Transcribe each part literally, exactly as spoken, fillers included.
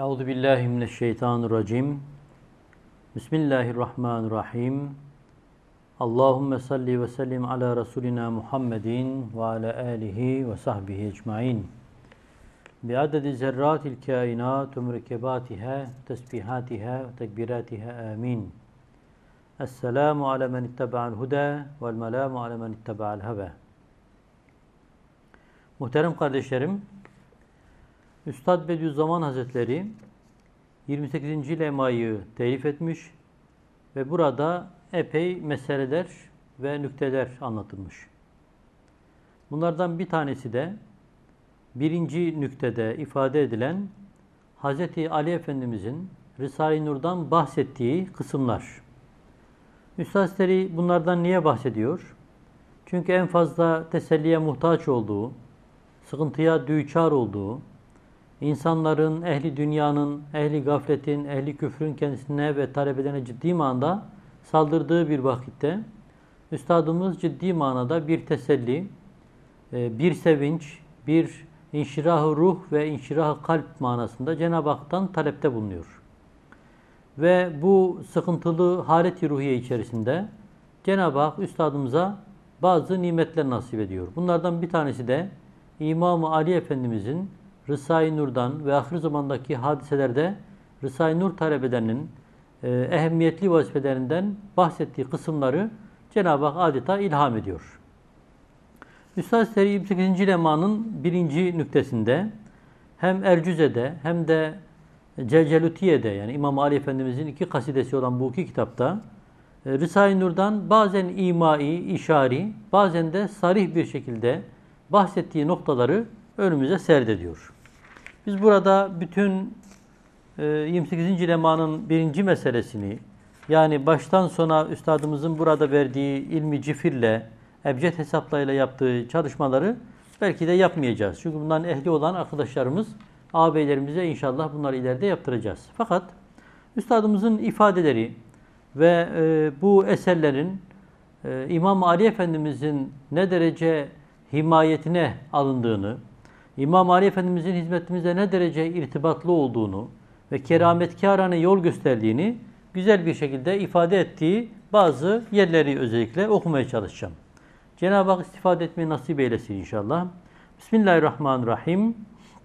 Euzu billahi mineşşeytanirracim. Bismillahirrahmanirrahim. Allahumme salli ve sellim ala Resulina Muhammedin ve ala alihi ve sahbihi ecmaîn. Bi adedi zerratil kainat ve mürekkebatiha, tesbihatiha ve tekbiratiha amin. Esselamu ala men ittaba'al huda vel melamu ala men ittaba'al heva. Muhterem kardeşlerim, Üstad Bediüzzaman Hazretleri yirmi sekizinci lemayı telif etmiş ve burada epey meseleler ve nükteler anlatılmış. Bunlardan bir tanesi de birinci nüktede ifade edilen Hazreti Ali Efendimizin Risale-i Nur'dan bahsettiği kısımlar. Üstad Hazretleri bunlardan niye bahsediyor? Çünkü en fazla teselliye muhtaç olduğu, sıkıntıya düçar olduğu, İnsanların, ehli dünyanın, ehli gafletin, ehli küfrün kendisine ve talebelerine ciddi manada saldırdığı bir vakitte Üstadımız ciddi manada bir teselli, bir sevinç, bir inşirah-ı ruh ve inşirah-ı kalp manasında Cenab-ı Hak'tan talepte bulunuyor. Ve bu sıkıntılı halet-i ruhiye içerisinde Cenab-ı Hak Üstadımıza bazı nimetler nasip ediyor. Bunlardan bir tanesi de İmam-ı Ali Efendimizin Risale-i Nur'dan ve ahir zamandaki hadiselerde Risale-i Nur talebelerinin e, ehemmiyetli vazifelerinden bahsettiği kısımları Cenab-ı Hak adeta ilham ediyor. Üstad Hazretleri yirmi sekizinci lemanın birinci nüktesinde hem Ercüze'de hem de Celcelutiye'de, yani İmam Ali Efendimizin iki kasidesi olan bu iki kitapta e, Risale-i Nur'dan bazen imai, işari, bazen de sarih bir şekilde bahsettiği noktaları önümüze serdediyor. Biz burada bütün e, yirmi sekizinci lemanın birinci meselesini, yani baştan sona Üstadımızın burada verdiği ilmi cifirle, ebced hesaplarıyla yaptığı çalışmaları belki de yapmayacağız. Çünkü bundan ehli olan arkadaşlarımız, ağabeylerimize inşallah bunları ileride yaptıracağız. Fakat Üstadımızın ifadeleri ve e, bu eserlerin e, İmam Ali Efendimizin ne derece himayetine alındığını, İmam Ali Efendimizin hizmetimizde ne derece irtibatlı olduğunu ve kerametkârane yol gösterdiğini güzel bir şekilde ifade ettiği bazı yerleri özellikle okumaya çalışacağım. Cenab-ı Hak istifade etmeyi nasip eylesin inşallah. Bismillahirrahmanirrahim.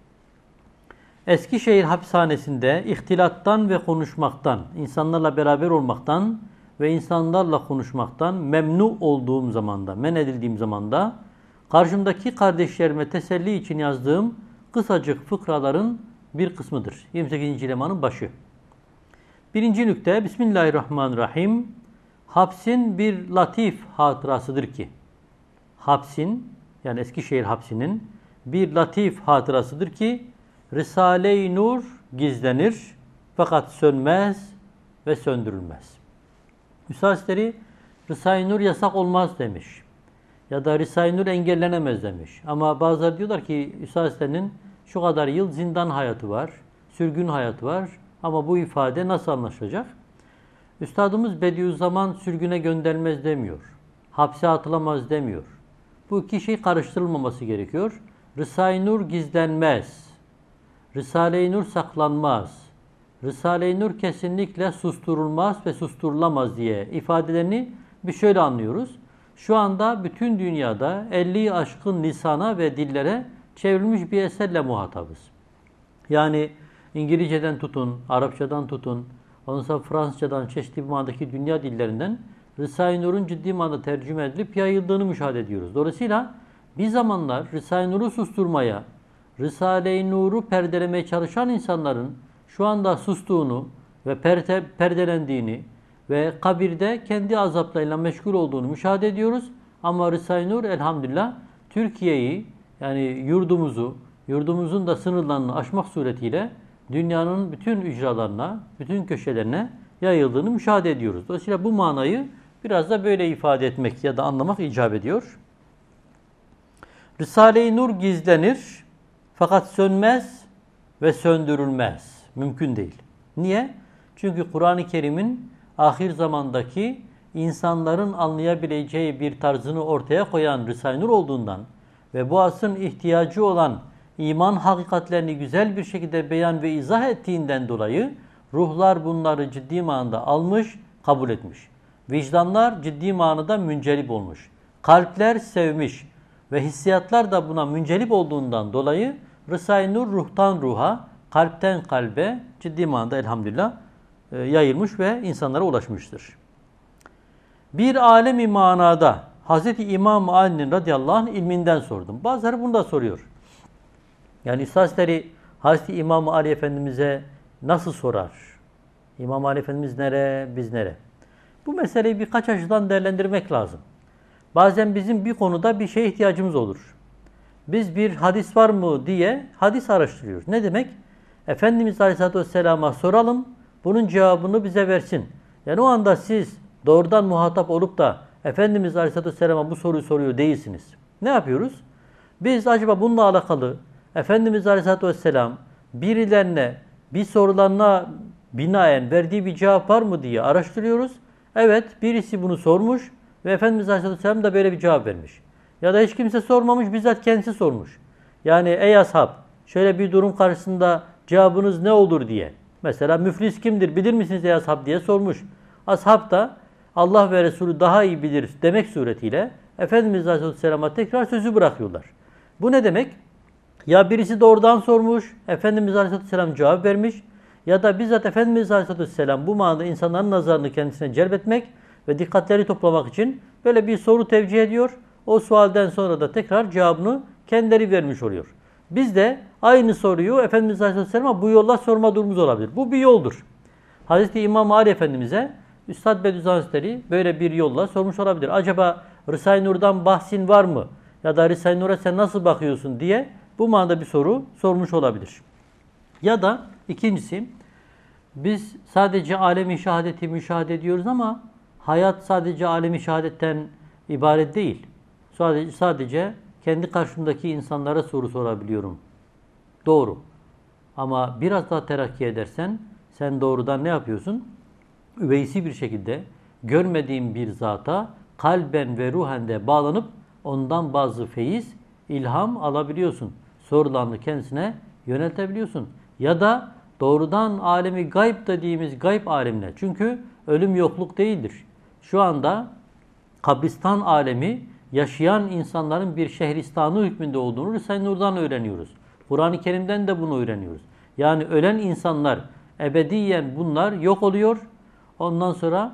Eskişehir hapishanesinde ihtilattan ve konuşmaktan, insanlarla beraber olmaktan ve insanlarla konuşmaktan memnu olduğum zamanda, men edildiğim zamanda karşımdaki kardeşlerime teselli için yazdığım kısacık fıkraların bir kısmıdır. yirmi sekizinci lemanın başı. Birinci nükte, Bismillahirrahmanirrahim. Hapsin bir latif hatırasıdır ki, hapsin, yani Eskişehir hapsinin bir latif hatırasıdır ki, Risale-i Nur gizlenir fakat sönmez ve söndürülmez. Üstad Hazretleri Risale-i Nur yasak olmaz demiş. Ya da Risale-i Nur engellenemez demiş. Ama bazıları diyorlar ki Üstad Hazretleri'nin şu kadar yıl zindan hayatı var, sürgün hayatı var. Ama bu ifade nasıl anlaşılacak? Üstadımız Bediüzzaman sürgüne gönderilmez demiyor. Hapse atılamaz demiyor. Bu iki şey karıştırılmaması gerekiyor. Risale-i Nur gizlenmez. Risale-i Nur saklanmaz. Risale-i Nur kesinlikle susturulmaz ve susturulamaz diye ifadelerini bir şöyle anlıyoruz. Şu anda bütün dünyada elliyi aşkın lisana ve dillere çevrilmiş bir eserle muhatabız. Yani İngilizceden tutun, Arapçadan tutun, ondan sonra Fransızcadan, çeşitli manadaki dünya dillerinden Risale-i Nur'un ciddi manada tercüme edilip yayıldığını müşahede ediyoruz. Dolayısıyla bir zamanlar Risale-i Nur'u susturmaya, Risale-i Nur'u perdelemeye çalışan insanların şu anda sustuğunu ve perde, perdelendiğini ve kabirde kendi azaplarıyla meşgul olduğunu müşahede ediyoruz. Ama Risale-i Nur elhamdülillah Türkiye'yi, yani yurdumuzu, yurdumuzun da sınırlarını aşmak suretiyle dünyanın bütün ücralarına, bütün köşelerine yayıldığını müşahede ediyoruz. Dolayısıyla bu manayı biraz da böyle ifade etmek ya da anlamak icap ediyor. Risale-i Nur gizlenir fakat sönmez ve söndürülmez. Mümkün değil. Niye? Çünkü Kur'an-ı Kerim'in ahir zamandaki insanların anlayabileceği bir tarzını ortaya koyan Risale-i Nur olduğundan ve bu asrın ihtiyacı olan iman hakikatlerini güzel bir şekilde beyan ve izah ettiğinden dolayı ruhlar bunları ciddi manada almış, kabul etmiş. Vicdanlar ciddi manada müncelip olmuş. Kalpler sevmiş ve hissiyatlar da buna müncelip olduğundan dolayı Rısa-i Nur ruhtan ruha, kalpten kalbe ciddi manada elhamdülillah yayılmış ve insanlara ulaşmıştır. Bir alemi manada Hazreti İmam-ı Ali'nin radıyallahu anh ilminden sordum. Bazıları bunu da soruyor. Yani üstadları Hazreti İmam-ı Ali Efendimiz'e nasıl sorar? İmam-ı Ali Efendimiz nere, biz nere? Bu meseleyi birkaç açıdan değerlendirmek lazım. Bazen bizim bir konuda bir şeye ihtiyacımız olur. Biz bir hadis var mı diye hadis araştırıyoruz. Ne demek? Efendimiz Aleyhisselatü Vesselam'a soralım, bunun cevabını bize versin. Yani o anda siz doğrudan muhatap olup da Efendimiz Aleyhisselatü Vesselam'a bu soruyu soruyor değilsiniz. Ne yapıyoruz? Biz acaba bununla alakalı Efendimiz Aleyhisselatü Vesselam birilerine bir sorularına binaen verdiği bir cevap var mı diye araştırıyoruz. Evet, birisi bunu sormuş ve Efendimiz Aleyhisselatü Vesselam da böyle bir cevap vermiş. Ya da hiç kimse sormamış, bizzat kendisi sormuş. Yani ey ashab, şöyle bir durum karşısında cevabınız ne olur diye. Mesela müflis kimdir bilir misiniz ey ashab diye sormuş. Ashab da Allah ve Resulü daha iyi bilir demek suretiyle Efendimiz Aleyhisselam'a tekrar sözü bırakıyorlar. Bu ne demek? Ya birisi doğrudan sormuş, Efendimiz Aleyhisselam cevap vermiş ya da bizzat Efendimiz Aleyhisselam bu manada insanların nazarını kendisine celbetmek ve dikkatleri toplamak için böyle bir soru tevcih ediyor. O sualden sonra da tekrar cevabını kendileri vermiş oluyor. Biz de aynı soruyu Efendimiz Aleyhisselam'a bu yolla sorma durumumuz olabilir. Bu bir yoldur. Hazreti İmam Ali Efendimiz'e Üstad Bediüzzaman Hazretleri böyle bir yolla sormuş olabilir. Acaba Rısa-i Nur'dan bahsin var mı? Ya da Rısa-i Nur'a sen nasıl bakıyorsun diye bu manada bir soru sormuş olabilir. Ya da ikincisi, biz sadece alem-i şehadeti müşahede ediyoruz ama hayat sadece alem-i şehadetten ibaret değil. Sadece, sadece kendi karşımdaki insanlara soru sorabiliyorum. Doğru. Ama biraz daha terakki edersen sen doğrudan ne yapıyorsun? Üveysi bir şekilde görmediğin bir zata kalben ve ruhen de bağlanıp ondan bazı feyiz, ilham alabiliyorsun. Sorularını kendisine yöneltebiliyorsun. Ya da doğrudan alemi gayb dediğimiz gayb alemine. Çünkü ölüm yokluk değildir. Şu anda kabristan alemi yaşayan insanların bir şehristanı hükmünde olduğunu Rısa-i Nur'dan öğreniyoruz. Kur'an-ı Kerim'den de bunu öğreniyoruz. Yani ölen insanlar ebediyen bunlar yok oluyor. Ondan sonra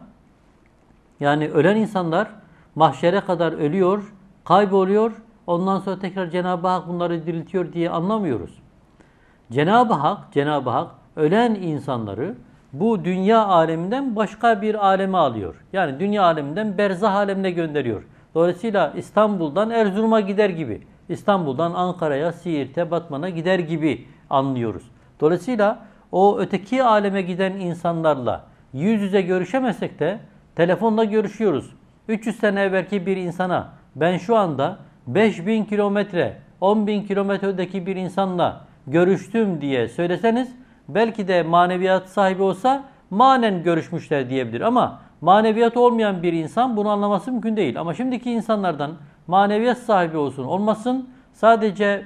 yani ölen insanlar mahşere kadar ölüyor, kayboluyor. Ondan sonra tekrar Cenab-ı Hak bunları diriltiyor diye anlamıyoruz. Cenab-ı Hak, Cenab-ı Hak ölen insanları bu dünya aleminden başka bir aleme alıyor. Yani dünya aleminden berzah alemine gönderiyor. Dolayısıyla İstanbul'dan Erzurum'a gider gibi, İstanbul'dan Ankara'ya, Siirt'e, Batman'a gider gibi anlıyoruz. Dolayısıyla o öteki aleme giden insanlarla yüz yüze görüşemezsek de telefonla görüşüyoruz. üç yüz sene evvelki bir insana ben şu anda beş bin kilometre, on bin kilometredeki bir insanla görüştüm diye söyleseniz belki de maneviyat sahibi olsa manen görüşmüşler diyebilir. Ama maneviyat olmayan bir insan bunu anlaması mümkün değil. Ama şimdiki insanlardan maneviyat sahibi olsun olmasın sadece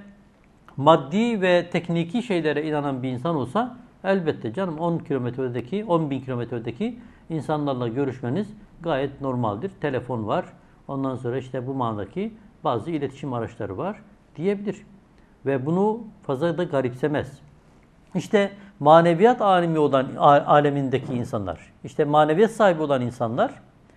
maddi ve tekniki şeylere inanan bir insan olsa elbette canım on kilometredeki, on bin kilometredeki insanlarla görüşmeniz gayet normaldir. Telefon var. Ondan sonra işte bu manadaki bazı iletişim araçları var diyebilir. Ve bunu fazla da garipsemez. İşte maneviyat alemi olan alemindeki insanlar, işte maneviyat sahibi olan insanlar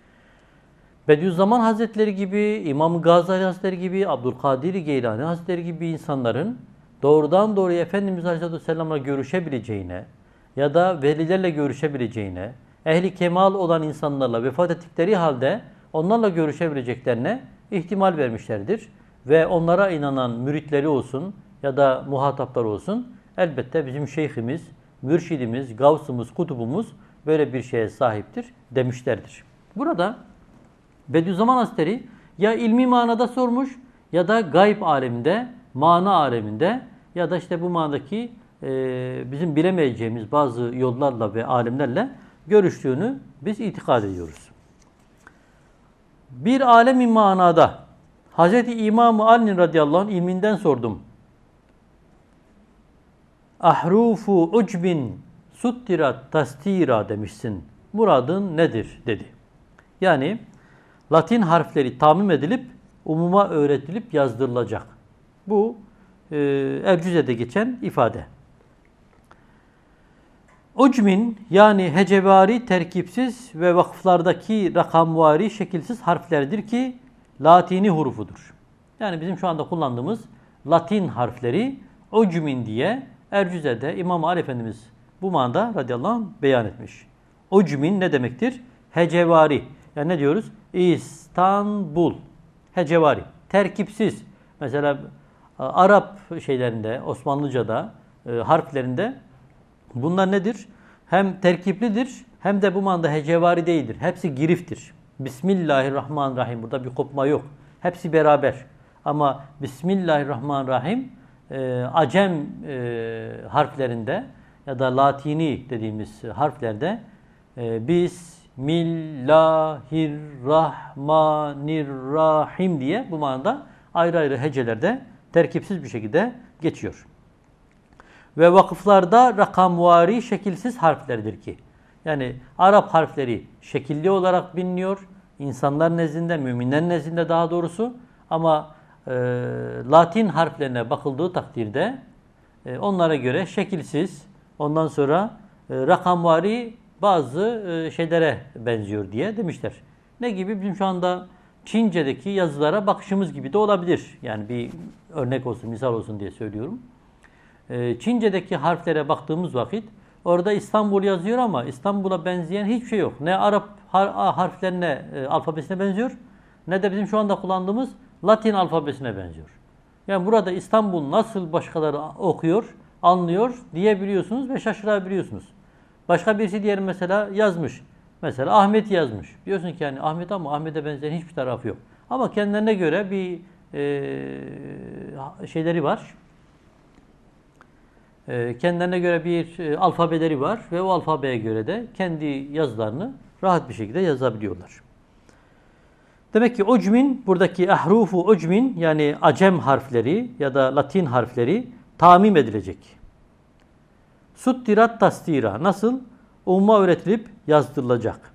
Bediüzzaman Hazretleri gibi, İmam Gazali Hazretleri gibi, Abdülkadir Geylani Hazretleri gibi insanların doğrudan doğruya Efendimiz Aleyhisselatü Vesselam'la görüşebileceğine ya da velilerle görüşebileceğine, ehli kemal olan insanlarla vefat ettikleri halde onlarla görüşebileceklerine ihtimal vermişlerdir. Ve onlara inanan müritleri olsun ya da muhataplar olsun elbette bizim şeyhimiz, mürşidimiz, gavsımız, kutubumuz böyle bir şeye sahiptir demişlerdir. Burada Bediüzzaman Hazretleri ya ilmi manada sormuş ya da gayb aleminde, mana aleminde ya da işte bu manadaki e, bizim bilemeyeceğimiz bazı yollarla ve alimlerle görüştüğünü biz itikad ediyoruz. Bir alemi manada Hazreti İmam-ı Ali'nin radıyallahu anh ilminden sordum. ahrufu ucbin suttirat tastira demişsin. Muradın nedir dedi. Yani Latin harfleri tamim edilip umuma öğretilip yazdırılacak. Bu e, Ercüze'de geçen ifade. Ucmin yani hecevari terkipsiz ve vakıflardaki rakamvari şekilsiz harflerdir ki Latini hurufudur. Yani bizim şu anda kullandığımız Latin harfleri ucmin diye Ercüze'de İmam Ali Efendimiz bu manada radıyallahu anh beyan etmiş. Ucmin ne demektir? Hecevari. Yani ne diyoruz? İstanbul. Hecevari. Terkipsiz. Mesela Arap şeylerinde, Osmanlıca'da e, harflerinde bunlar nedir? Hem terkiplidir hem de bu manada hecevari değildir. Hepsi giriftir. Bismillahirrahmanirrahim. Burada bir kopma yok. Hepsi beraber. Ama Bismillahirrahmanirrahim e, Acem e, harflerinde ya da Latini dediğimiz harflerde e, Bismillahirrahmanirrahim diye bu manada ayrı ayrı hecelerde terkipsiz bir şekilde geçiyor. Ve vakıflarda rakamvari şekilsiz harflerdir ki. Yani Arap harfleri şekilli olarak biliniyor. İnsanlar nezdinde, müminler nezdinde daha doğrusu. Ama e, Latin harflerine bakıldığı takdirde e, onlara göre şekilsiz, ondan sonra e, rakamvari bazı e, şeylere benziyor diye demişler. Ne gibi? Bizim şu anda Çince'deki yazılara bakışımız gibi de olabilir. Yani bir örnek olsun, misal olsun diye söylüyorum. Çince'deki harflere baktığımız vakit orada İstanbul yazıyor ama İstanbul'a benzeyen hiçbir şey yok. Ne Arap harflerine, alfabesine benziyor ne de bizim şu anda kullandığımız Latin alfabesine benziyor. Yani burada İstanbul nasıl başkaları okuyor, anlıyor diyebiliyorsunuz ve şaşırabiliyorsunuz. Başka birisi diyelim mesela yazmış. Mesela Ahmet yazmış. Diyorsun ki yani Ahmet ama Ahmet'e benzeyen hiçbir tarafı yok. Ama kendilerine göre bir e, şeyleri var. Kendilerine göre bir alfabeleri var ve o alfabeye göre de kendi yazılarını rahat bir şekilde yazabiliyorlar. Demek ki ucmin, buradaki ahrufu ucmin yani Acem harfleri ya da Latin harfleri tamim edilecek. Suttirat tastira nasıl? Umma öğretilip yazdırılacak.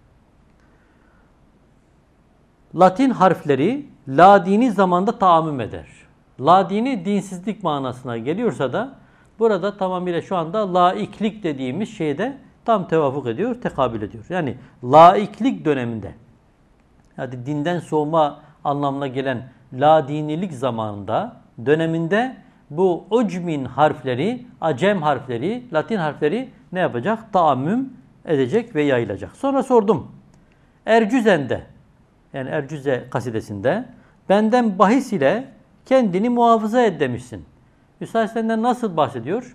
Latin harfleri ladini zamanda tahammüm eder. Ladini dinsizlik manasına geliyorsa da burada tamamıyla şu anda laiklik dediğimiz şeyde tam tevafuk ediyor, tekabül ediyor. Yani laiklik döneminde, yani dinden soğuma anlamına gelen ladinilik zamanında, döneminde bu ucmin harfleri, Acem harfleri, Latin harfleri ne yapacak? Taammüm edecek ve yayılacak. Sonra sordum. Ercüzen'de, yani Ercüze kasidesinde benden bahis ile kendini muhafaza et demişsin. Üstad senden nasıl bahsediyor?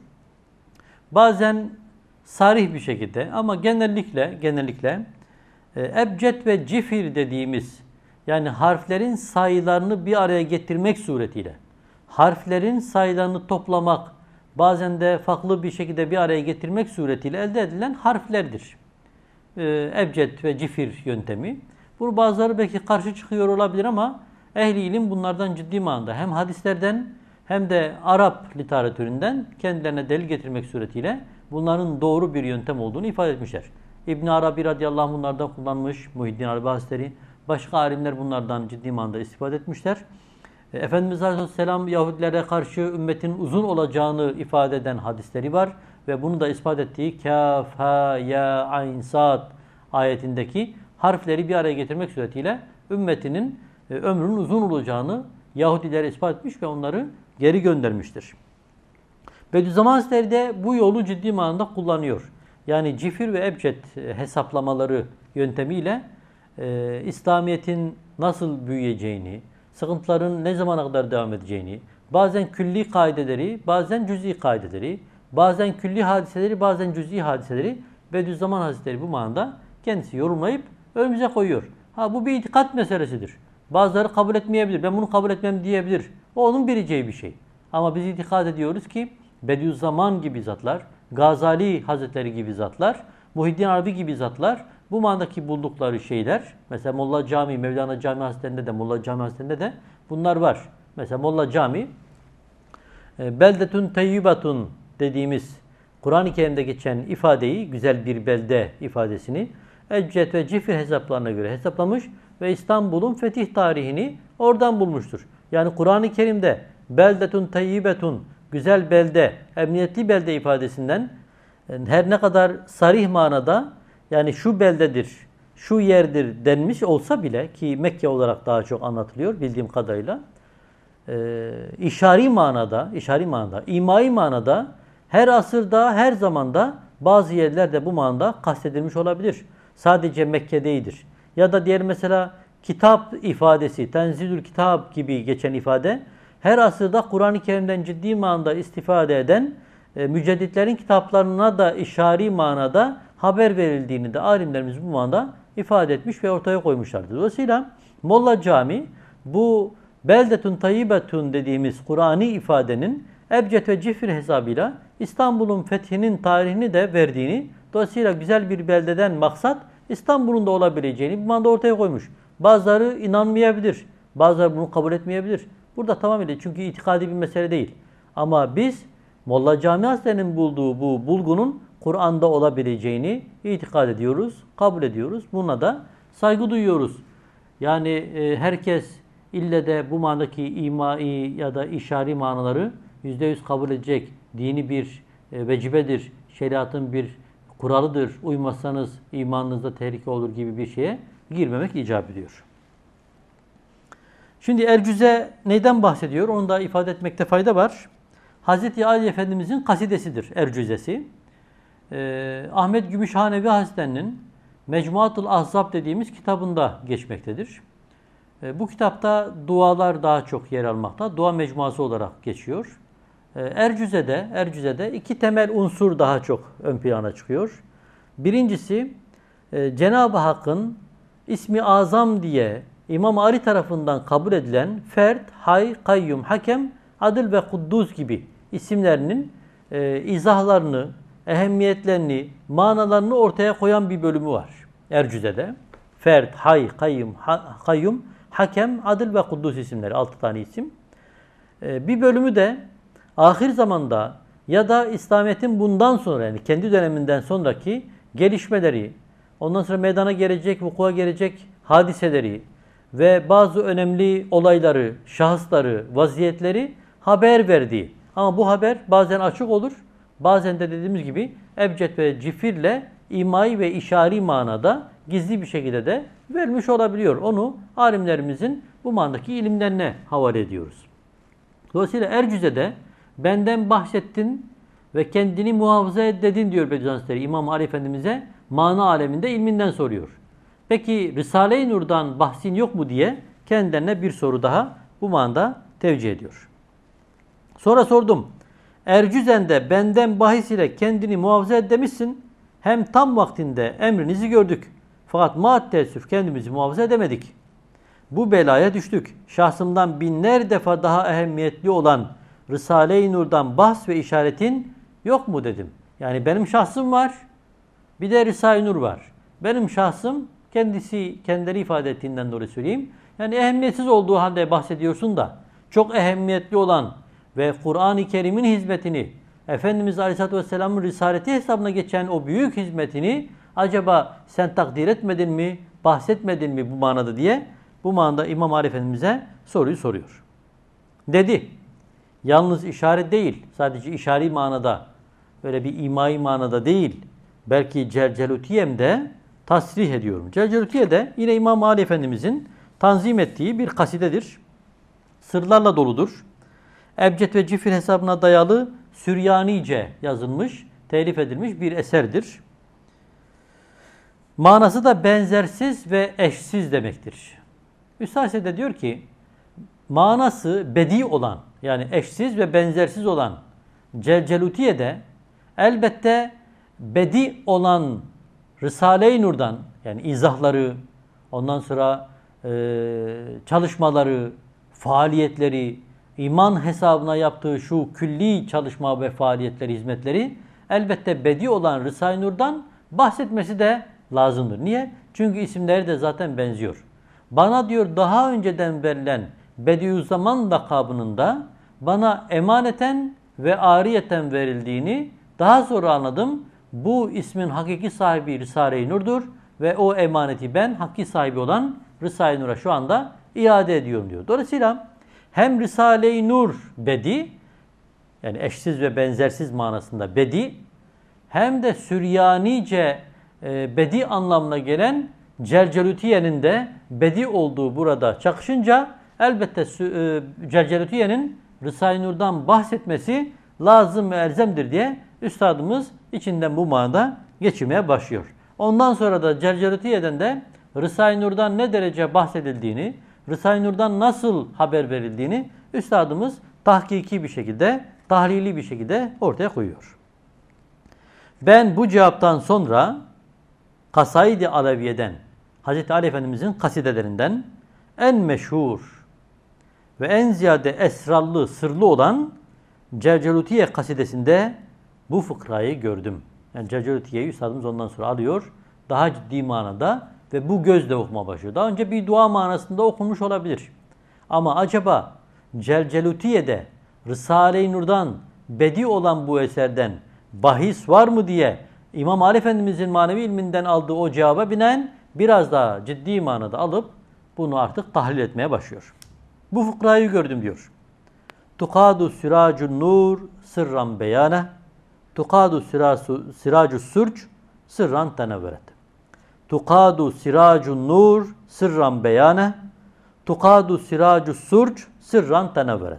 Bazen sarih bir şekilde ama genellikle genellikle e, ebced ve cifir dediğimiz yani harflerin sayılarını bir araya getirmek suretiyle harflerin sayılarını toplamak bazen de farklı bir şekilde bir araya getirmek suretiyle elde edilen harflerdir. E, ebced ve cifir yöntemi. Bu bazıları belki karşı çıkıyor olabilir ama ehli ilim bunlardan ciddi manada hem hadislerden hem de Arap literatüründen kendilerine delil getirmek suretiyle bunların doğru bir yöntem olduğunu ifade etmişler. İbn Arabi radıyallahu anh bunlardan kullanmış, Muhyiddin Arabi Hazretleri, başka alimler bunlardan ciddi manada istifade etmişler. Efendimiz Aleyhisselam Yahudilere karşı ümmetin uzun olacağını ifade eden hadisleri var ve bunu da ispat ettiği Kâf, Ha, Ya, Ayn, Sad ayetindeki harfleri bir araya getirmek suretiyle ümmetinin ömrünün uzun olacağını Yahudilere ispat etmiş ve onları geri göndermiştir. Bediüzzaman Hazretleri de bu yolu ciddi manada kullanıyor. Yani cifir ve ebced hesaplamaları yöntemiyle e, İslamiyet'in nasıl büyüyeceğini, sıkıntıların ne zamana kadar devam edeceğini, bazen külli kaideleri, bazen cüz'i kaideleri, bazen külli hadiseleri, bazen cüz'i hadiseleri Bediüzzaman Hazretleri bu manada kendisi yorumlayıp önümüze koyuyor. Ha bu bir itikat meselesidir. Bazıları kabul etmeyebilir. Ben bunu kabul etmem diyebilir. O onun bileceği bir şey. Ama biz itikad ediyoruz ki Bediüzzaman gibi zatlar, Gazali Hazretleri gibi zatlar, Muhyiddin Arabi gibi zatlar bu manadaki buldukları şeyler, mesela Molla Cami, Mevlana Cami Hazretleri'nde de, Molla Cami Hazretleri'nde de bunlar var. Mesela Molla Cami, beldetun teyyibatun dediğimiz Kur'an-ı Kerim'de geçen ifadeyi, güzel bir belde ifadesini Eccet ve Cifr hesaplarına göre hesaplamış ve İstanbul'un fetih tarihini oradan bulmuştur. Yani Kur'an-ı Kerim'de beldetun tayyibetun, güzel belde, emniyetli belde ifadesinden her ne kadar sarih manada, yani şu beldedir, şu yerdir denmiş olsa bile, ki Mekke olarak daha çok anlatılıyor bildiğim kadarıyla, e, işari manada, işari manada, imai manada her asırda, her zamanda bazı yerlerde bu manada kastedilmiş olabilir. Sadece Mekke değildir. Ya da diğer mesela kitap ifadesi, tenzilül kitap gibi geçen ifade, her asırda Kur'an-ı Kerim'den ciddi manada istifade eden e, mücedditlerin kitaplarına da işari manada haber verildiğini de alimlerimiz bu manada ifade etmiş ve ortaya koymuşlardır. Dolayısıyla Molla Cami bu beldetun tayyibetun dediğimiz Kur'ani ifadenin Ebced ve Cifr hesabıyla İstanbul'un fethinin tarihini de verdiğini, dolayısıyla güzel bir beldeden maksat İstanbul'un da olabileceğini bir manada ortaya koymuş. Bazıları inanmayabilir, bazıları bunu kabul etmeyebilir. Burada tamamıyla çünkü itikadi bir mesele değil. Ama biz Molla Cami Hazretleri'nin bulduğu bu bulgunun Kur'an'da olabileceğini itikad ediyoruz, kabul ediyoruz. Buna da saygı duyuyoruz. Yani e, herkes ille de bu manadaki imai ya da işari manaları yüzde yüz kabul edecek dini bir e, vecibedir, şeriatın bir kuralıdır. Uymazsanız imanınızda tehlike olur gibi bir şeye girmemek icap ediyor. Şimdi Ercüze neyden bahsediyor? Onu da ifade etmekte fayda var. Hazreti Ali Efendimizin kasidesidir Ercüzesi. Ee, Ahmet Gümüşhanevi Hazretleri'nin Mecmuatul Ahzab dediğimiz kitabında geçmektedir. Ee, bu kitapta dualar daha çok yer almakta. Dua mecmuası olarak geçiyor. Ee, Ercüze'de, Ercüze'de iki temel unsur daha çok ön plana çıkıyor. Birincisi e, Cenab-ı Hakk'ın ismi azam diye İmam Ali tarafından kabul edilen Fert, Hay, Kayyum, Hakem, Adil ve Kuddus gibi isimlerinin e, izahlarını, ehemmiyetlerini, manalarını ortaya koyan bir bölümü var Ercüze'de. Fert, Hay, Kayyum, ha, Kayyum, Hakem, Adil ve Kuddus isimleri, altı tane isim. E, bir bölümü de ahir zamanda ya da İslamiyet'in bundan sonra, yani kendi döneminden sonraki gelişmeleri, ondan sonra meydana gelecek, vuku'a gelecek hadiseleri ve bazı önemli olayları, şahısları, vaziyetleri haber verdiği. Ama bu haber bazen açık olur, bazen de dediğimiz gibi ebced ve cifirle imai ve işari manada gizli bir şekilde de vermiş olabiliyor. Onu alimlerimizin bu manadaki ilimlerine havale ediyoruz. Dolayısıyla Ercüze'de benden bahsettin ve kendini muhafaza et dedin diyor Bediüzzaman Hazretleri İmam Ali Efendimiz'e mana aleminde ilminden soruyor. Peki Risale-i Nur'dan bahsin yok mu diye kendilerine bir soru daha bu manada tevcih ediyor. Sonra sordum. Ercüzen'de benden bahis ile kendini muhafaza et demişsin. Hem tam vaktinde emrinizi gördük. Fakat maat teessüf kendimizi muhafaza edemedik. Bu belaya düştük. Şahsımdan binler defa daha ehemmiyetli olan Risale-i Nur'dan bahs ve işaretin yok mu dedim. Yani benim şahsım var, bir de Risale-i Nur var. Benim şahsım kendisi kendileri ifade ettiğinden dolayı söyleyeyim. Yani ehemmiyetsiz olduğu halde bahsediyorsun da çok ehemmiyetli olan ve Kur'an-ı Kerim'in hizmetini, Efendimiz Aleyhisselatü Vesselam'ın Risaleti hesabına geçen o büyük hizmetini acaba sen takdir etmedin mi, bahsetmedin mi bu manada diye bu manada İmam Ali Efendimiz'e soruyu soruyor. Dedi, yalnız işaret değil, sadece işari manada, böyle bir imai manada değil, belki Celcelutiyem'de tasrih ediyorum. Celcelutiye de yine İmam Ali Efendimiz'in tanzim ettiği bir kasidedir. Sırlarla doludur. Ebced ve Cifir hesabına dayalı Süryanice yazılmış, telif edilmiş bir eserdir. Manası da benzersiz ve eşsiz demektir. Üstad de diyor ki, manası bedi olan, yani eşsiz ve benzersiz olan Celcelutiye'de elbette bedi olan Risale-i Nur'dan, yani izahları, ondan sonra e, çalışmaları, faaliyetleri, iman hesabına yaptığı şu külli çalışma ve faaliyetleri, hizmetleri elbette bedi olan Risale-i Nur'dan bahsetmesi de lazımdır. Niye? Çünkü isimleri de zaten benziyor. Bana diyor daha önceden verilen Bediüzzaman lakabının da bana emaneten ve ariyeten verildiğini daha sonra anladım. Bu ismin hakiki sahibi Risale-i Nur'dur ve o emaneti ben hakiki sahibi olan Risale-i Nur'a şu anda iade ediyorum diyor. Dolayısıyla hem Risale-i Nur bedi, yani eşsiz ve benzersiz manasında bedi, hem de Süryanice e, bedi anlamına gelen Celcelutiye'nin de bedi olduğu burada çakışınca elbette e, Celcelutiye'nin Risale-i Nur'dan bahsetmesi lazım ve elzemdir diye üstadımız içinden bu manada geçirmeye başlıyor. Ondan sonra da Celcelutiye'den de Risale-i Nur'dan ne derece bahsedildiğini, Risale-i Nur'dan nasıl haber verildiğini üstadımız tahkiki bir şekilde, tahlili bir şekilde ortaya koyuyor. Ben bu cevaptan sonra Kasaid-i Aleviye'den, Hazreti Ali Efendimizin kasidelerinden en meşhur ve en ziyade esrarlı, sırlı olan Celcelutiye kasidesinde bu fıkrayı gördüm. Yani Celcelutiye'yi üstadımız ondan sonra alıyor, daha ciddi manada ve bu gözle okuma başlıyor. Daha önce bir dua manasında okunmuş olabilir. Ama acaba Celcelutiye'de Risale-i Nur'dan bedi olan bu eserden bahis var mı diye İmam Ali Efendimizin manevi ilminden aldığı o cevaba binaen biraz daha ciddi manada alıp bunu artık tahlil etmeye başlıyor. Bu fıkrayı gördüm diyor. Tukadu siracun nur sırran beyane, tukadu siracu surc sırran tenevveret. Tukadu siracun nur sırran beyane, tukadu siracu surc sırran tenevveret.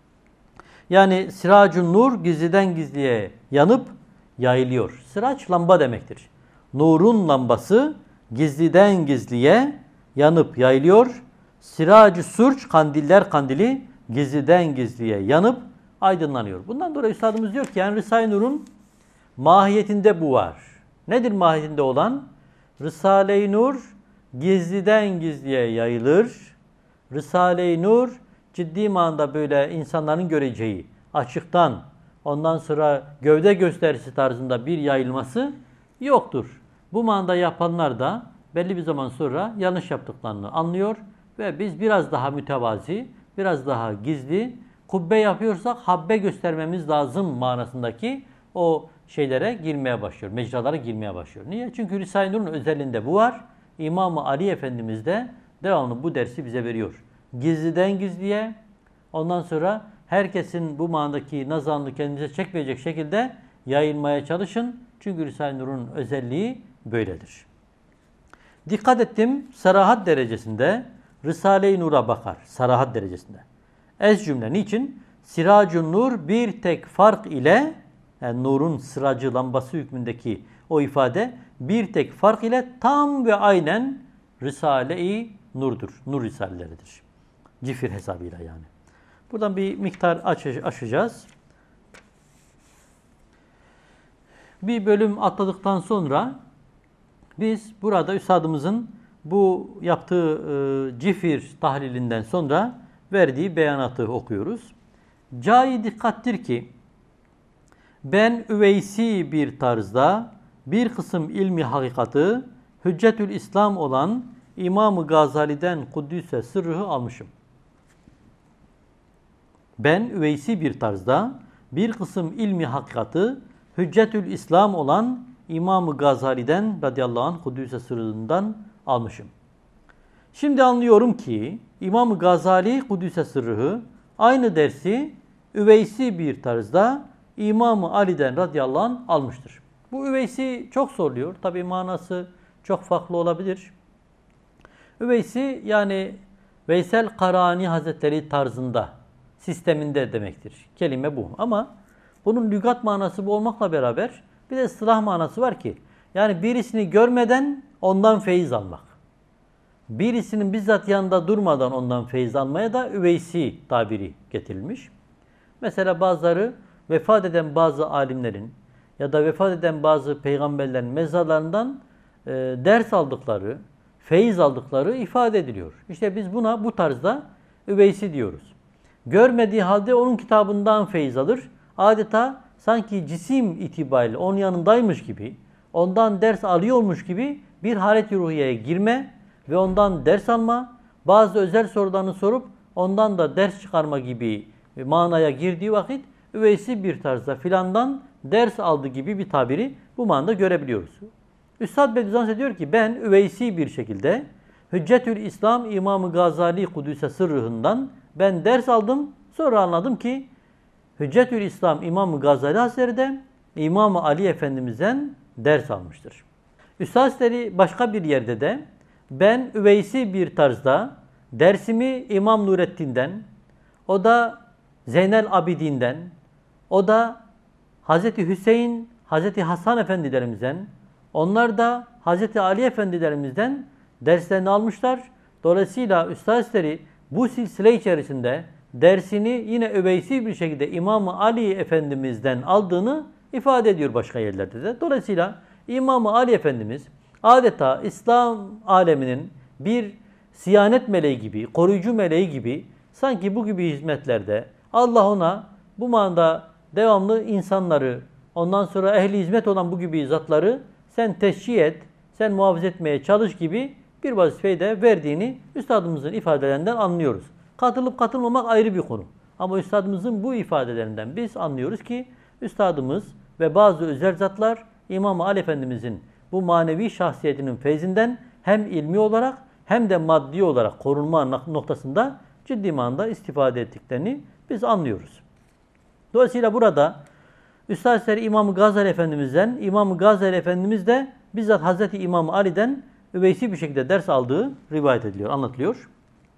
Yani siracun nur gizliden gizliye yanıp yayılıyor. Sıraç lamba demektir. Nurun lambası gizliden gizliye yanıp yayılıyor. Siracı surç, kandiller kandili gizliden gizliye yanıp aydınlanıyor. Bundan dolayı üstadımız diyor ki yani Risale-i Nur'un mahiyetinde bu var. Nedir mahiyetinde olan? Risale-i Nur gizliden gizliye yayılır. Risale-i Nur ciddi manada böyle insanların göreceği açıktan, ondan sonra gövde gösterisi tarzında bir yayılması yoktur. Bu manada yapanlar da belli bir zaman sonra yanlış yaptıklarını anlıyor ve biz biraz daha mütevazi, biraz daha gizli, kubbe yapıyorsak habbe göstermemiz lazım manasındaki o şeylere girmeye başlıyor, mecralara girmeye başlıyor. Niye? Çünkü Risale-i Nur'un özelliğinde bu var. İmam-ı Ali Efendimiz de devamlı bu dersi bize veriyor. Gizliden gizliye, ondan sonra herkesin bu manadaki nazarını kendinize çekmeyecek şekilde yayılmaya çalışın. Çünkü Risale-i Nur'un özelliği böyledir. Dikkat ettim, sarahat derecesinde Risale-i Nur'a bakar. Sarahat derecesinde. Ez cümle niçin? Siracun Nur bir tek fark ile, yani nurun sıracı lambası hükmündeki o ifade bir tek fark ile tam ve aynen Risale-i Nur'dur. Nur risaleleridir. Cifir hesabıyla yani. Buradan bir miktar aç aşacağız. Bir bölüm atladıktan sonra biz burada üstadımızın bu yaptığı e, cifir tahlilinden sonra verdiği beyanatı okuyoruz. Cai dikkattir ki ben üveysi bir tarzda bir kısım ilmi hakikatı Hüccetül İslam olan İmam-ı Gazali'den Kuddüs'e sırrıhı almışım. Ben üveysi bir tarzda bir kısım ilmi hakikatı Hüccetül İslam olan İmam-ı Gazali'den radıyallahu anh Kuddüs'e sırrından almışım. Şimdi anlıyorum ki İmam-ı Gazali Kuddüs'e sırrıhı aynı dersi üveysi bir tarzda İmam-ı Ali'den radıyallahu anh almıştır. Bu üveysi çok soruluyor. Tabi manası çok farklı olabilir. Üveysi yani Veysel Karani Hazretleri tarzında, sisteminde demektir. Kelime bu. Ama bunun lügat manası bu olmakla beraber bir de ıslah manası var ki yani birisini görmeden ondan feyiz almak. Birisinin bizzat yanında durmadan ondan feyiz almaya da üveysi tabiri getirilmiş. Mesela bazıları vefat eden bazı alimlerin ya da vefat eden bazı peygamberlerin mezarlarından e, ders aldıkları, feyiz aldıkları ifade ediliyor. İşte biz buna bu tarzda üveysi diyoruz. Görmediği halde onun kitabından feyiz alır. Adeta sanki cisim itibariyle onun yanındaymış gibi, ondan ders alıyormuş gibi bir halet-i ruhiyeye girme ve ondan ders alma, bazı özel sorularını sorup ondan da ders çıkarma gibi manaya girdiği vakit üveysi bir tarzda filandan ders aldı gibi bir tabiri bu manada görebiliyoruz. Üstad Bediüzzaman diyor ki ben üveysi bir şekilde Hüccetül İslam İmam-ı Gazali Kudüs'e sırrından ben ders aldım. Sonra anladım ki Hüccetül İslam İmam-ı Gazali Hazretleri de İmam-ı Ali Efendimiz'den ders almıştır. Üstad Hazretleri başka bir yerde de ben üveysi bir tarzda dersimi İmam Nurettin'den, o da Zeynel Abidin'den, o da Hazreti Hüseyin, Hazreti Hasan Efendilerimizden, onlar da Hazreti Ali Efendilerimizden derslerini almışlar. Dolayısıyla Üstad Hazretleri bu silsile içerisinde dersini yine üveysi bir şekilde İmam-ı Ali Efendimiz'den aldığını ifade ediyor başka yerlerde de. Dolayısıyla İmam-ı Ali Efendimiz adeta İslam aleminin bir siyanet meleği gibi, koruyucu meleği gibi sanki bu gibi hizmetlerde Allah ona bu manada devamlı insanları, ondan sonra ehli hizmet olan bu gibi zatları sen teşhis et, sen muhafaza etmeye çalış gibi bir vazifeyi de verdiğini üstadımızın ifadelerinden anlıyoruz. Katılıp katılmamak ayrı bir konu. Ama üstadımızın bu ifadelerinden biz anlıyoruz ki üstadımız ve bazı özel zatlar İmam-ı Ali Efendimizin bu manevi şahsiyetinin feyzinden hem ilmi olarak hem de maddi olarak korunma noktasında ciddi manada istifade ettiklerini biz anlıyoruz. Dolayısıyla burada Üstad Hazretleri İmam-ı Gazali Efendimiz'den, İmam-ı Gazali Efendimiz de bizzat Hazreti İmam Ali'den üveysi bir şekilde ders aldığı rivayet ediliyor, anlatılıyor.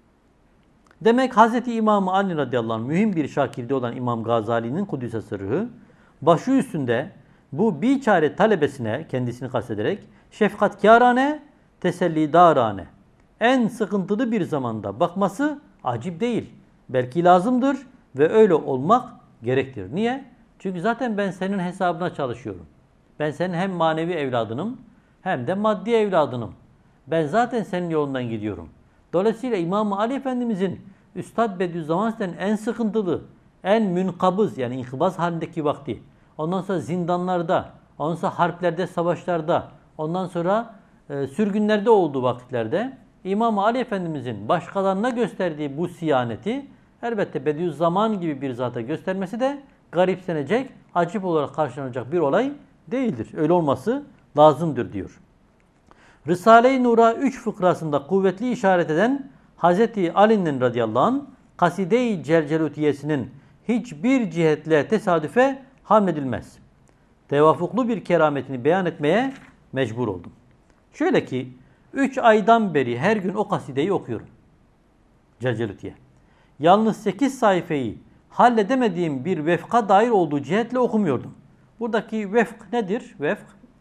Demek Hazreti İmam Ali radıyallahu anh mühim bir şakirdi olan İmam Gazali'nin Kudüs'e sırrı başı üstünde bu biçare talebesine kendisini kastederek şefkatkârane, tesellidarane en sıkıntılı bir zamanda bakması acip değil. Belki lazımdır ve öyle olmak gerektir. Niye? Çünkü zaten ben senin hesabına çalışıyorum. Ben senin hem manevi evladınım hem de maddi evladınım. Ben zaten senin yolundan gidiyorum. Dolayısıyla İmam-ı Ali Efendimizin Üstad Bediüzzaman'ın en sıkıntılı, en münkabız yani inkıbaz halindeki vakti, ondan sonra zindanlarda, ondan sonra harplerde, savaşlarda, ondan sonra e, sürgünlerde olduğu vakitlerde İmam-ı Ali Efendimizin başkalarına gösterdiği bu siyaneti elbette Bediüzzaman gibi bir zata göstermesi de garipsenecek, acip olarak karşılanacak bir olay değildir. Öyle olması lazımdır diyor. Risale-i Nur'a üç fıkrasında kuvvetli işaret eden Hazreti Ali'nin radıyallahu anh Kaside-i Celcelutiyesinin hiçbir cihetle tesadüfe hamledilmez. Tevafuklu bir kerametini beyan etmeye mecbur oldum. Şöyle ki üç aydan beri her gün o kasideyi okuyorum. Celcelutiye. Yalnız sekiz sayfayı halledemediğim bir vefka dair olduğu cihetle okumuyordum. Buradaki vefk nedir? Vefk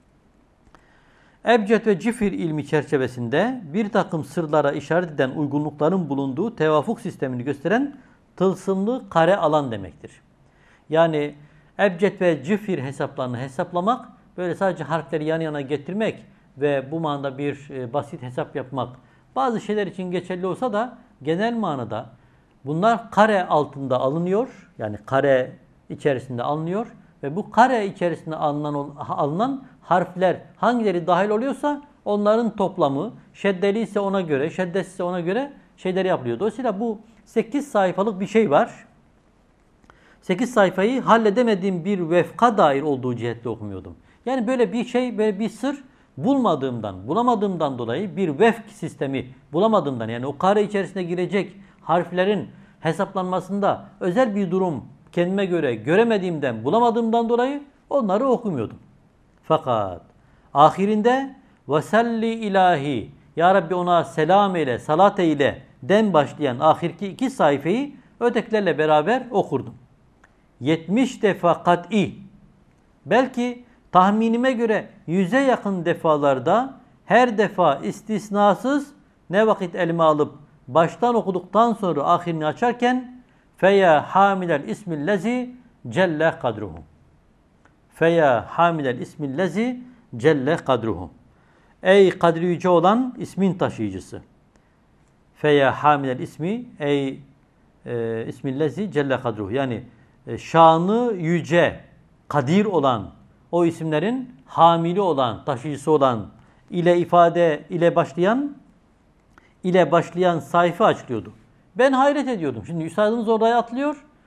Ebced ve Cifir ilmi çerçevesinde bir takım sırlara işaret eden uygunlukların bulunduğu tevafuk sistemini gösteren tılsımlı kare alan demektir. Yani Ebced ve Cifir hesaplarını hesaplamak, böyle sadece harfleri yan yana getirmek ve bu manada bir e, basit hesap yapmak bazı şeyler için geçerli olsa da genel manada bunlar kare altında alınıyor. Yani kare içerisinde alınıyor ve bu kare içerisinde alınan, alınan harfler hangileri dahil oluyorsa onların toplamı, şeddeli ise ona göre, şeddesiz ise ona göre şeyleri yapılıyor. Dolayısıyla bu sekiz sayfalık bir şey var. sekiz sayfayı halledemediğim bir vefka dair olduğu cihetle okumuyordum. Yani böyle bir şey, böyle bir sır bulmadığımdan, bulamadığımdan dolayı bir vefk sistemi bulamadığımdan, yani o kare içerisine girecek harflerin hesaplanmasında özel bir durum kendime göre göremediğimden, bulamadığımdan dolayı onları okumuyordum. Fakat ahirinde vesalli ilahi, ya Rabbi ona selam eyle, salat eyle den başlayan ahirki iki sayfayı ötekilerle beraber okurdum. yetmiş defa kat'i, belki tahminime göre yüze yakın defalarda her defa istisnasız ne vakit elime alıp baştan okuduktan sonra ahirini açarken feya hamilel ismillezi celle kadruhu. Feya hamilel ismillezi celle kadruhu. Ey kadri yüce olan ismin taşıyıcısı. Feya hamilel ismi ey e, ismillezi celle kadruhu. Yani e, şanı yüce, kadir olan, o isimlerin hamili olan, taşıyıcısı olan ile ifade ile başlayan ile başlayan sayfa açılıyordu. Ben hayret ediyordum. Şimdi üstadımız oraya atlıyor.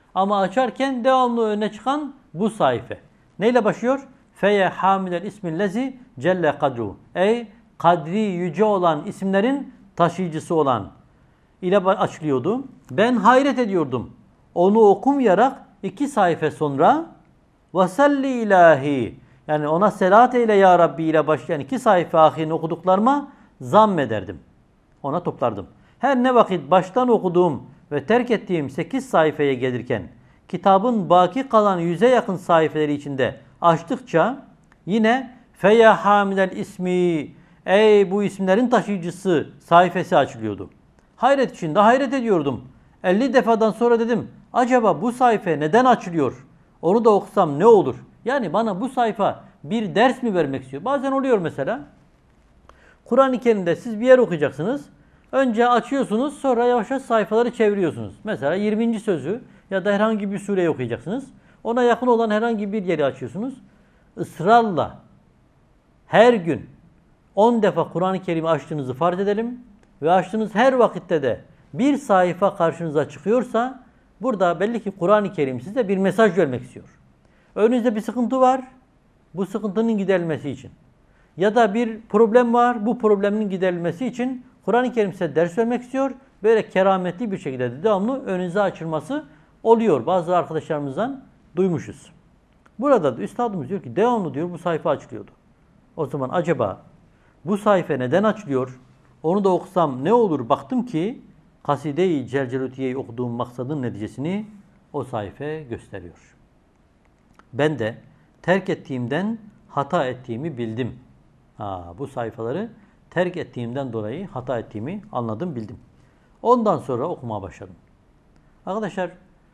Ama açarken devamlı öne çıkan bu sayfa. Neyle başlıyor? Feye hamilel ismillezi celle kadru. Ey kadri yüce olan isimlerin taşıyıcısı olan ile açılıyordu. Ben hayret ediyordum. Onu okumayarak iki sayfa sonra vasalli ilahi, yani ona selat eyle ya Rabbi ile başlayan iki sayfa ahirini okuduklarıma zammederdim. Ona toplardım. Her ne vakit baştan okuduğum ve terk ettiğim sekiz sayfaya gelirken kitabın baki kalan yüze yakın sayfeleri içinde açtıkça yine feya hamilel ismi, ey bu isimlerin taşıyıcısı sayfası açılıyordu. Hayret içinde hayret ediyordum. elli defadan sonra dedim, acaba bu sayfa neden açılıyor? Onu da okusam ne olur? Yani bana bu sayfa bir ders mi vermek istiyor? Bazen oluyor mesela. Kur'an-ı Kerim'de siz bir yer okuyacaksınız. Önce açıyorsunuz, sonra yavaş yavaş sayfaları çeviriyorsunuz. Mesela yirminci sözü ya da herhangi bir sureyi okuyacaksınız. Ona yakın olan herhangi bir yeri açıyorsunuz. Israrla her gün on defa Kur'an-ı Kerim'i açtığınızı farz edelim. Ve açtığınız her vakitte de bir sayfa karşınıza çıkıyorsa burada belli ki Kur'an-ı Kerim size bir mesaj vermek istiyor. Önünüzde bir sıkıntı var. Bu sıkıntının giderilmesi için. Ya da bir problem var. Bu problemin giderilmesi için Kur'an-ı Kerim size ders vermek istiyor. Böyle kerametli bir şekilde de devamlı önünüze açılması oluyor. Bazı arkadaşlarımızdan duymuşuz. Burada da üstadımız diyor ki devamlı diyor bu sayfa açılıyordu. O zaman acaba bu sayfa neden açılıyor? Onu da okusam ne olur? Baktım ki Kaside-i Celcelutiye'yi okuduğum maksadın neticesini o sayfa gösteriyor. Ben de terk ettiğimden hata ettiğimi bildim. Ha, bu sayfaları terk ettiğimden dolayı hata ettiğimi anladım, bildim. Ondan sonra okumaya başladım. Arkadaşlar,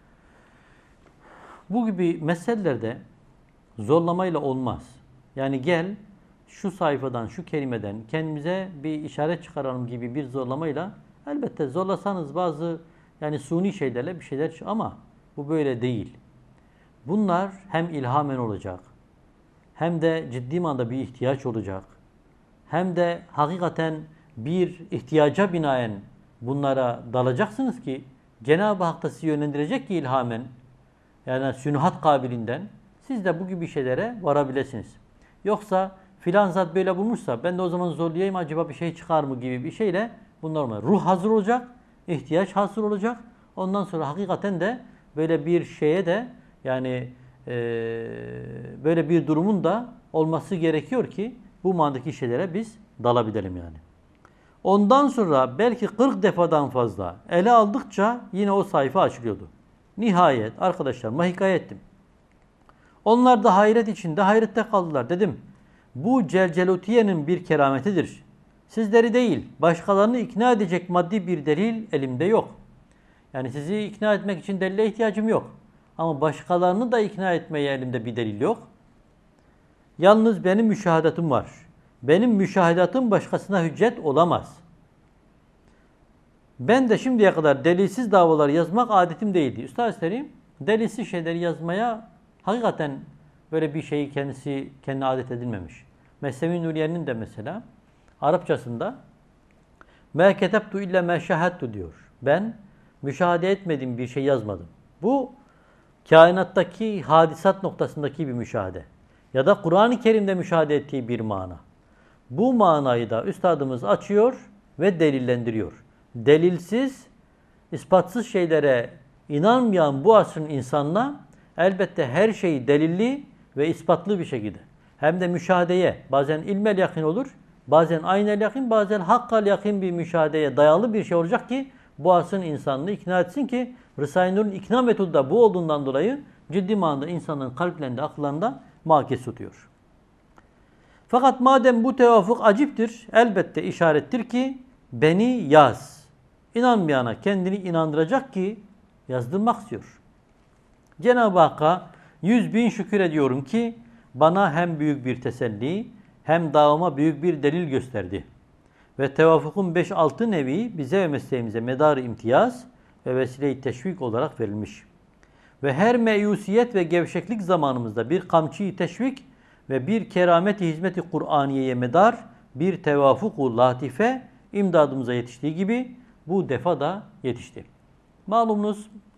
bu gibi meselelerde zorlamayla olmaz. Yani gel şu sayfadan, şu kelimeden kendimize bir işaret çıkaralım gibi bir zorlamayla, elbette zorlasanız bazı yani suni şeylerle bir şeyler çıkar ama bu böyle değil. Bunlar hem ilhamen olacak, hem de ciddi manada bir ihtiyaç olacak, hem de hakikaten bir ihtiyaca binaen bunlara dalacaksınız ki Cenab-ı Hak da sizi yönlendirecek ki ilhamen, yani sünuhat kabilinden siz de bu gibi şeylere varabilirsiniz. Yoksa filan zat böyle bulmuşsa ben de o zaman zorlayayım acaba bir şey çıkar mı gibi bir şeyle bunlar olmaz. Ruh hazır olacak, ihtiyaç hazır olacak. Ondan sonra hakikaten de böyle bir şeye de yani e, böyle bir durumun da olması gerekiyor ki bu manadaki şeylere biz dalabilelim yani. Ondan sonra belki kırk defadan fazla ele aldıkça yine o sayfa açılıyordu. Nihayet arkadaşlarıma hikaye ettim. Onlar da hayret içinde hayrette kaldılar. Dedim, bu Celcelutiye'nin bir kerametidir. Sizleri değil, başkalarını ikna edecek maddi bir delil elimde yok. Yani sizi ikna etmek için delile ihtiyacım yok. Ama başkalarını da ikna etmeye elimde bir delil yok. Yalnız benim müşahedatım var. Benim müşahedatım başkasına hüccet olamaz. Ben de şimdiye kadar delilsiz davalar yazmak adetim değildi. Üstad-ı delilsiz şeyleri yazmaya hakikaten böyle bir şeyi kendisi kendine adet edilmemiş. Mesnevi Nuriye'nin de mesela Arapçasında "Mâ ketebtu illa mâ şahadtu" diyor. Ben müşahede etmediğim bir şey yazmadım. Bu kainattaki hadisat noktasındaki bir müşahede. Ya da Kur'an-ı Kerim'de müşahede ettiği bir mana. Bu manayı da üstadımız açıyor ve delillendiriyor. Delilsiz, ispatsız şeylere inanmayan bu asrın insanına elbette her şey delilli ve ispatlı bir şekilde. Hem de müşahedeye, bazen ilmel yakin olur, bazen aynel yakin, bazen hakkal yakin bir müşahedeye dayalı bir şey olacak ki bu asrın insanını ikna etsin ki Risale-i Nur'un ikna metodu da bu olduğundan dolayı ciddi manada insanların kalplerinde, akıllarında makis tutuyor. Fakat madem bu tevafuk aciptir, elbette işarettir ki beni yaz. İnanmayana kendini inandıracak ki yazdırmak istiyor. Cenab-ı Hakk'a yüz bin şükür ediyorum ki bana hem büyük bir teselli hem davama büyük bir delil gösterdi. Ve tevafukun beş altı nevi bize ve mesleğimize medar-ı imtiyaz ve vesile-i teşvik olarak verilmiş. Ve her meyusiyet ve gevşeklik zamanımızda bir kamçı-i teşvik ve bir kerameti hizmeti Kur'aniye'ye medar bir tevafuk-u latife imdadımıza yetiştiği gibi bu defa da yetişti. Malumunuz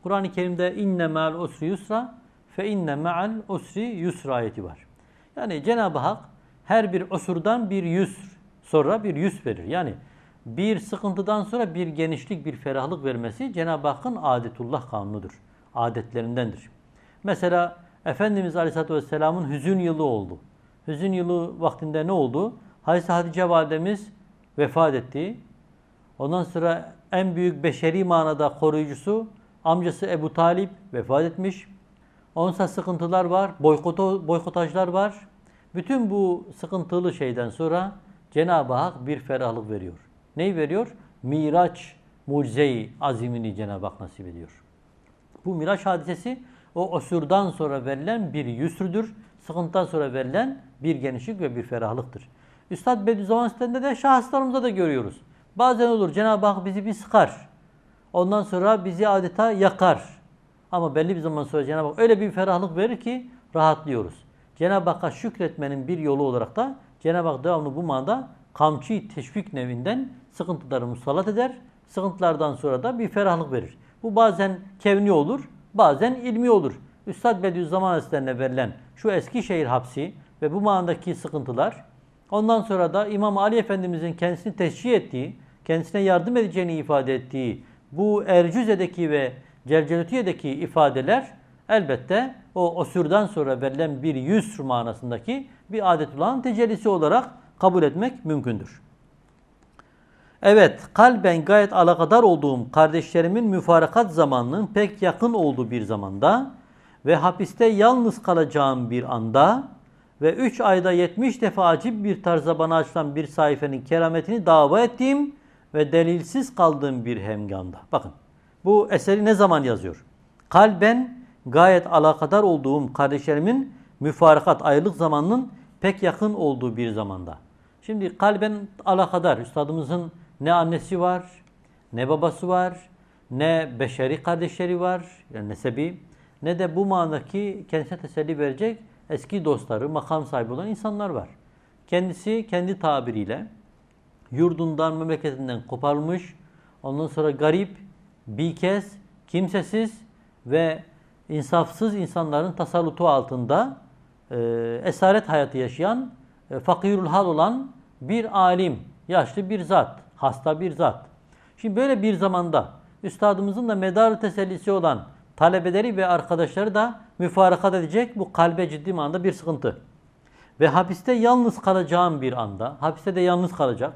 Kur'an-ı Kerim'de inne ma'al usri yusra fe inne ma'al usri yusra ayeti var. Yani Cenab-ı Hak her bir usurdan bir yusr sonra bir yusr verir. Yani bir sıkıntıdan sonra bir genişlik, bir ferahlık vermesi Cenab-ı Hakk'ın adetullah kanunudur. Adetlerindendir. Mesela Efendimiz Aleyhisselatü Vesselam'ın hüzün yılı oldu. Hüzün yılı vaktinde ne oldu? Hazreti Hatice Validemiz vefat etti. Ondan sonra en büyük beşeri manada koruyucusu amcası Ebu Talip vefat etmiş. Ondan sonra sıkıntılar var, boykoto, boykotajlar var. Bütün bu sıkıntılı şeyden sonra Cenab-ı Hak bir ferahlık veriyor. Neyi veriyor? Miraç mucize-i azimini Cenab-ı Hak nasip ediyor. Bu Miraç hadisesi o osurdan sonra verilen bir yusrüdür. Sıkıntıdan sonra verilen bir genişlik ve bir ferahlıktır. Üstad Bediüzzaman Hazretleri'nde de şahıslarımızda da görüyoruz. Bazen olur Cenab-ı Hak bizi bir sıkar. Ondan sonra bizi adeta yakar. Ama belli bir zaman sonra Cenab-ı Hak öyle bir ferahlık verir ki rahatlıyoruz. Cenab-ı Hakk'a şükretmenin bir yolu olarak da Cenab-ı Hak devamlı bu manada kamçı teşvik nevinden sıkıntıları musallat eder. Sıkıntılardan sonra da bir ferahlık verir. Bu bazen kevni olur, bazen ilmi olur. Üstad Bediüzzaman Hazretlerine verilen şu Eskişehir hapsi ve bu manadaki sıkıntılar, ondan sonra da İmam Ali Efendimizin kendisini teşhih ettiği, kendisine yardım edeceğini ifade ettiği bu Ercüze'deki ve Celcelutiye'deki ifadeler elbette o osurdan sonra verilen bir yusr manasındaki bir adetullah'ın tecellisi olarak kabul etmek mümkündür. Evet, kalben gayet alakadar olduğum kardeşlerimin müfarakat zamanının pek yakın olduğu bir zamanda ve hapiste yalnız kalacağım bir anda ve üç ayda yetmiş defa acip bir tarzda bana açılan bir sayfenin kerametini dava ettiğim ve delilsiz kaldığım bir hemgamda. Bakın, bu eseri ne zaman yazıyor? Kalben gayet alakadar olduğum kardeşlerimin müfarakat, ayrılık zamanının pek yakın olduğu bir zamanda. Şimdi kalben alakadar, üstadımızın ne annesi var, ne babası var, ne beşeri kardeşleri var, yani nesebi, ne de bu manadaki kendisine teselli verecek eski dostları, makam sahibi olan insanlar var. Kendisi kendi tabiriyle yurdundan, memleketinden koparılmış, ondan sonra garip, bilkes, kimsesiz ve insafsız insanların tasallutu altında e, esaret hayatı yaşayan, e, fakirul hal olan bir alim, yaşlı bir zat, hasta bir zat. Şimdi böyle bir zamanda üstadımızın da medar tesellisi olan talebeleri ve arkadaşları da müfarakat edecek bu kalbe ciddi manada bir sıkıntı. Ve hapiste yalnız kalacağım bir anda, hapiste de yalnız kalacak.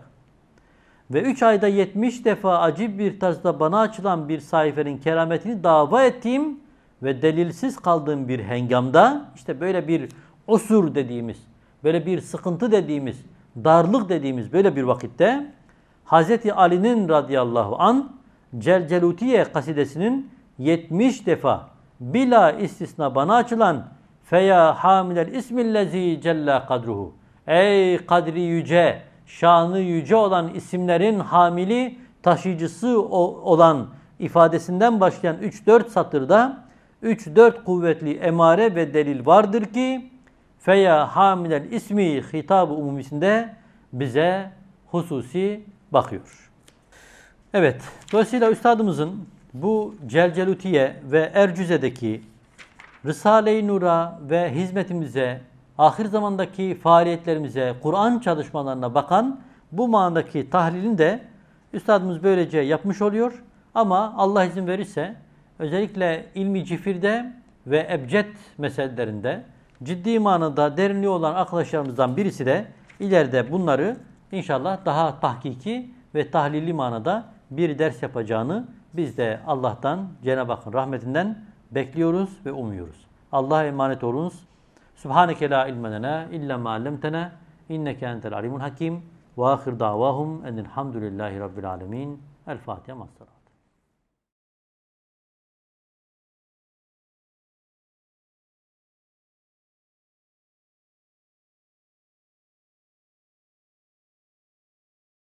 Ve üç ayda yetmiş defa acip bir tarzda bana açılan bir sayfenin kerametini dava ettiğim ve delilsiz kaldığım bir hengamda, işte böyle bir osur dediğimiz, böyle bir sıkıntı dediğimiz, darlık dediğimiz böyle bir vakitte Hazreti Ali'nin radıyallahu an Celcelutiye kasidesinin yetmiş defa bila istisna bana açılan feya hamilel ismillezi cella kadruhu, ey kadri yüce, şanı yüce olan isimlerin hamili, taşıyıcısı olan ifadesinden başlayan üç dört satırda üç dört kuvvetli emare ve delil vardır ki feya hamilel ismi hitab-ı umumisinde bize hususi bakıyor. Evet, dolayısıyla üstadımızın bu Celcelutiye ve Ercüze'deki Risale-i Nur'a ve hizmetimize, ahir zamandaki faaliyetlerimize, Kur'an çalışmalarına bakan bu manadaki tahlilini de üstadımız böylece yapmış oluyor. Ama Allah izin verirse özellikle ilmi cifirde ve ebced meselelerinde ciddi manada derinliği olan arkadaşlarımızdan birisi de ileride bunları inşallah daha tahkiki ve tahlilli manada bir ders yapacağını biz de Allah'tan, Cenab-ı Hakk'ın rahmetinden bekliyoruz ve umuyoruz. Allah'a emanet olunuz. Subhaneke la ilme lena illa ma allamtena inneke entel alimul hakim ve ahir davahum enelhamdülillahi rabbil alamin. El Fatiha.